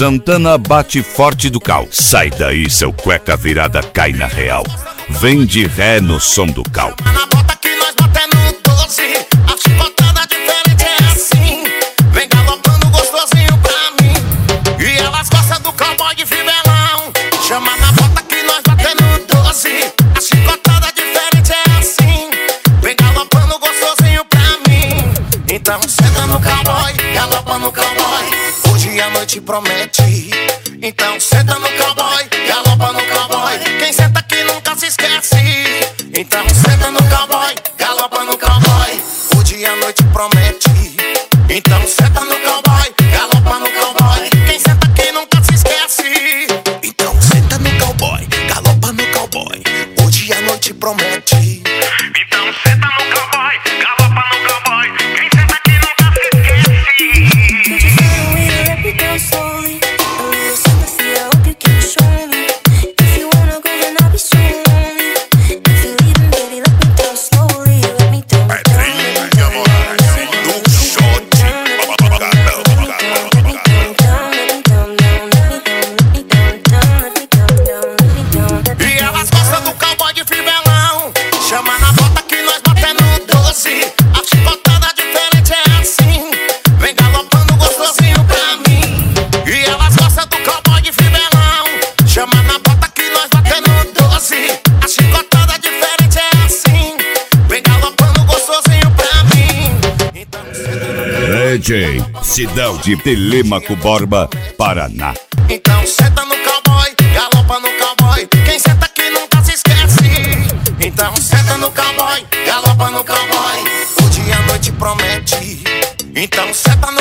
Santana bate forte do cal. Sai daí, seu cueca virada cai na real. Vem de ré no som do cal. Na bota que nós batendo 12. A chicotada diferente é assim. Vem galopando gostosinho pra mim. E elas gostam do cowboy de fivelão. Chama na bota que nós batendo 12. A chicotada diferente é assim. Vem galopando gostosinho pra mim. Então senta no cowboy, galopa no cowboy. Hoje a noite promete. Então senta no cowboy, galopa no cowboy. Quem senta aqui nunca se esquece. Então senta no cowboy, galopa no cowboy. Hoje a noite promete. Então senta no cowboy, galopa no cowboy. Quem senta aqui nunca se esquece. Então senta no cowboy, galopa no cowboy. Hoje a noite promete. Então senta no cowboy, galopa no cowboy. Quem senta aqui nunca se esquece. DJ Sidão de Telêmaco Borba, Paraná. Então senta no cowboy, galopa no cowboy. Quem senta aqui nunca se esquece. Então senta no cowboy, galopa no cowboy. Hoje a noite promete. Então senta no